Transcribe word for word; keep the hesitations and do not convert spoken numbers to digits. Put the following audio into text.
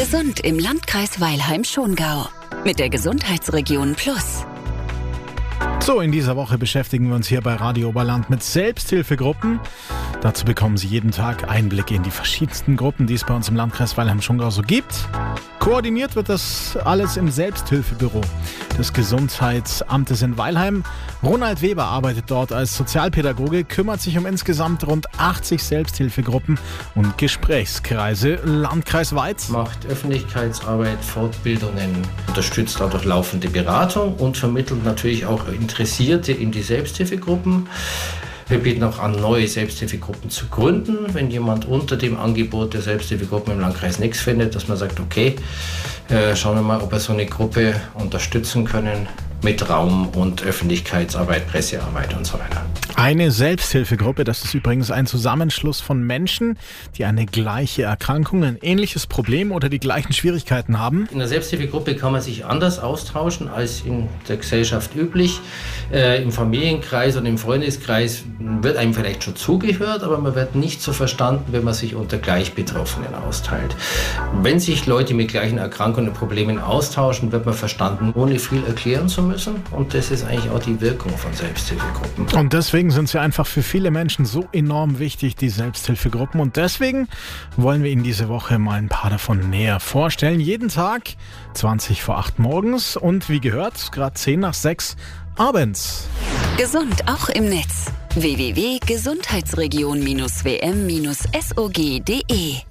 Gesund im Landkreis Weilheim-Schongau mit der Gesundheitsregion Plus. So, in dieser Woche beschäftigen wir uns hier bei Radio Oberland mit Selbsthilfegruppen. Dazu bekommen Sie jeden Tag Einblicke in die verschiedensten Gruppen, die es bei uns im Landkreis Weilheim-Schongau so gibt. Koordiniert wird das alles im Selbsthilfebüro des Gesundheitsamtes in Weilheim. Ronald Weber arbeitet dort als Sozialpädagoge, kümmert sich um insgesamt rund achtzig Selbsthilfegruppen und Gesprächskreise landkreisweit. Macht Öffentlichkeitsarbeit, Fortbildungen, unterstützt auch durch laufende Beratung und vermittelt natürlich auch Interessierte in die Selbsthilfegruppen. Wir bieten auch an, neue Selbsthilfegruppen zu gründen, wenn jemand unter dem Angebot der Selbsthilfegruppen im Landkreis nichts findet, dass man sagt, okay, äh, schauen wir mal, ob wir so eine Gruppe unterstützen können mit Raum und Öffentlichkeitsarbeit, Pressearbeit und so weiter. Eine Selbsthilfegruppe, das ist übrigens ein Zusammenschluss von Menschen, die eine gleiche Erkrankung, ein ähnliches Problem oder die gleichen Schwierigkeiten haben. In der Selbsthilfegruppe kann man sich anders austauschen als in der Gesellschaft üblich. Äh, Im Familienkreis und im Freundeskreis wird einem vielleicht schon zugehört, aber man wird nicht so verstanden, wenn man sich unter Gleichbetroffenen austeilt. Wenn sich Leute mit gleichen Erkrankungen und Problemen austauschen, wird man verstanden, ohne viel erklären zu müssen. Und das ist eigentlich auch die Wirkung von Selbsthilfegruppen. Und deswegen sind sie einfach für viele Menschen so enorm wichtig, die Selbsthilfegruppen. Und deswegen wollen wir Ihnen diese Woche mal ein paar davon näher vorstellen. Jeden Tag zwanzig vor acht morgens und wie gehört, gerade zehn nach sechs abends. Gesund auch im Netz. w w w punkt gesundheitsregion w m sog punkt de